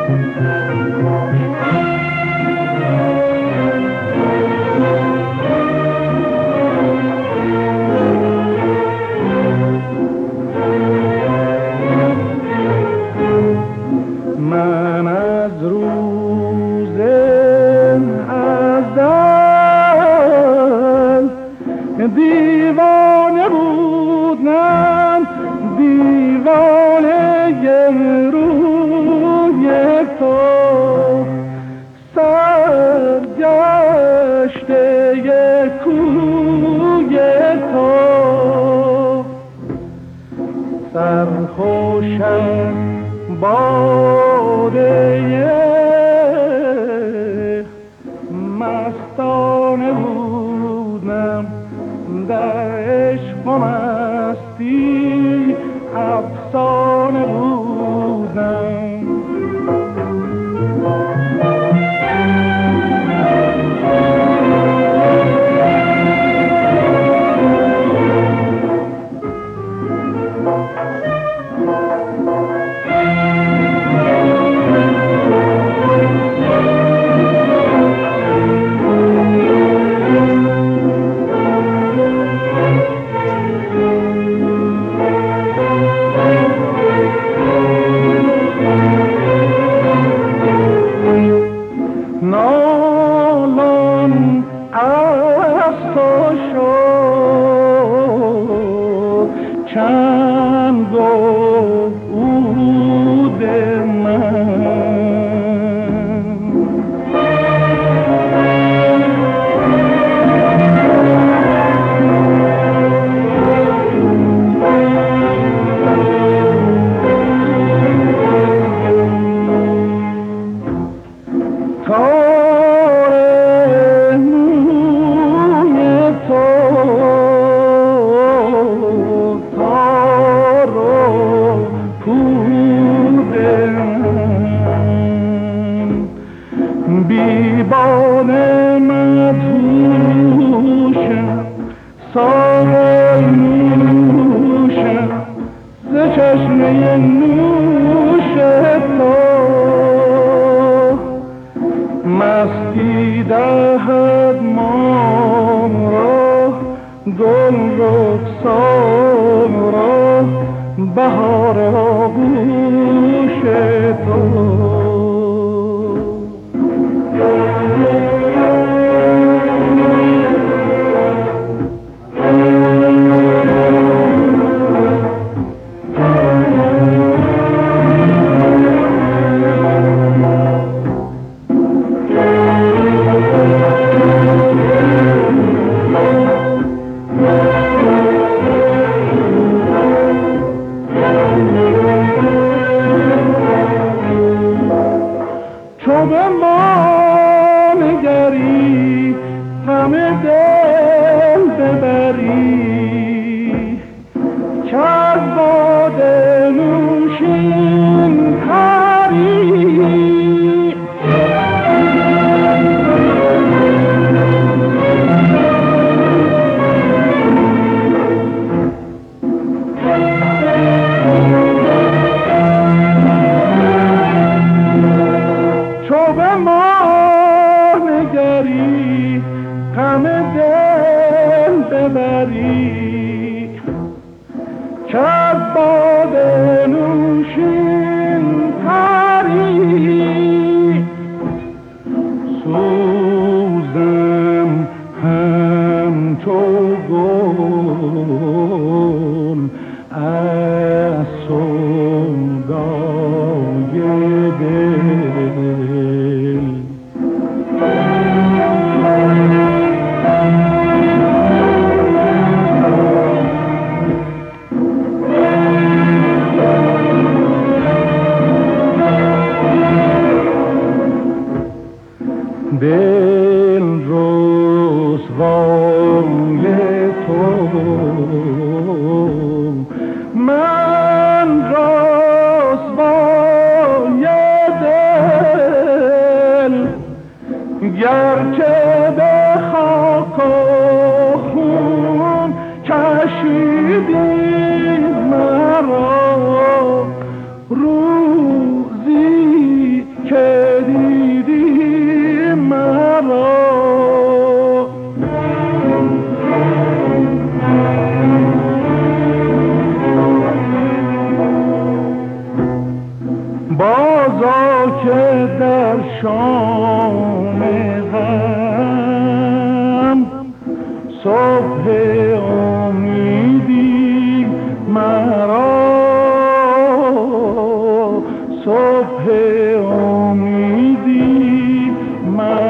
دیوانه بودم، دیوانه روی تو، سرگشته کوی تو، سرخوشم باده مستانه بودم، در عشق و مستی افسانه بودم. نالان از تو شد چنگ و عود من، بیبانه مدهوشم، ساغر نوشم ز چشمه نوش تو، مستی دهد مام را، گل رخسار را، بهار آغوش تو. چو به ما نگری غم دل ببری، که از باده نوشین پری، چو به ما نگری غم دل ببری، که از باده نوشین پری، سوزم همچو گل از سودای دل. دل رسوای تو، من رسوای دل، گرچه به خاک و خون کشیدی مرا، روزی صبح امیدی من